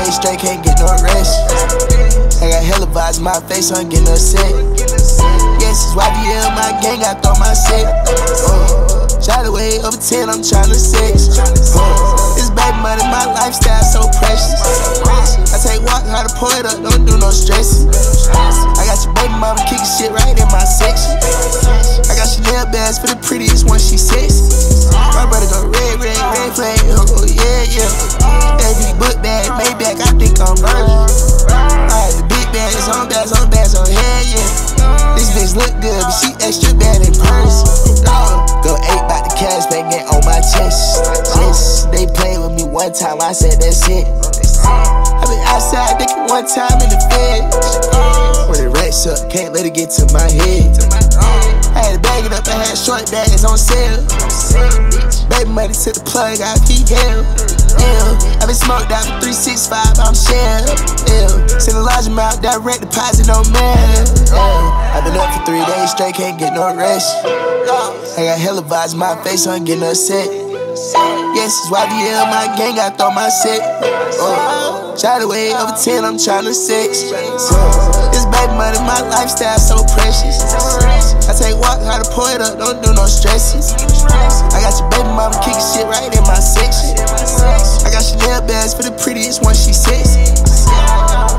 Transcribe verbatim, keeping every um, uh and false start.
days straight, can't get no rest. I got hella vibes in my face, so I'm getting upset. Yes, it's Y B L, my gang, I throw my set. Uh, shot away over ten, I'm tryna sex. Uh, this baby money, my lifestyle so precious. I take walk, how to pour it up, don't do no stressing. I got your baby mama kicking shit right in my section. I got Chanel bags for the prettiest one, she sexy. My brother go red, red, red flag, oh yeah, yeah. Every book bag, Maybach, I think I'm virgin. Alright, the big bags, on bags, on bags, on head, yeah. This bitch look good, but she extra bad in person. Go eight by the cash, banging on my chest. Yes, they played with me one time, I said that's it. I been outside thinking one time in the fed. When it racks up, can't let it get to my head. I had to bag it up, I had short bags on sale. Baby money to the plug, I keep hell. Yeah, I been smoked out for three sixty-five, I'm shell. Yeah, send a large amount, direct deposit on mail. Yeah, I been up for three days straight, can't get no rest. I got hella vibes in my face, so I'm getting upset. Yes, it's Y B L, my gang, I throw my set. Uh, shot away over ten, I'm tryna sex. Uh, this baby money, my lifestyle so precious. I take walk, how to pour it up, don't do no stresses. I got your baby mama kicking shit right in my section. I got Chanel bags for the prettiest one, she sexy.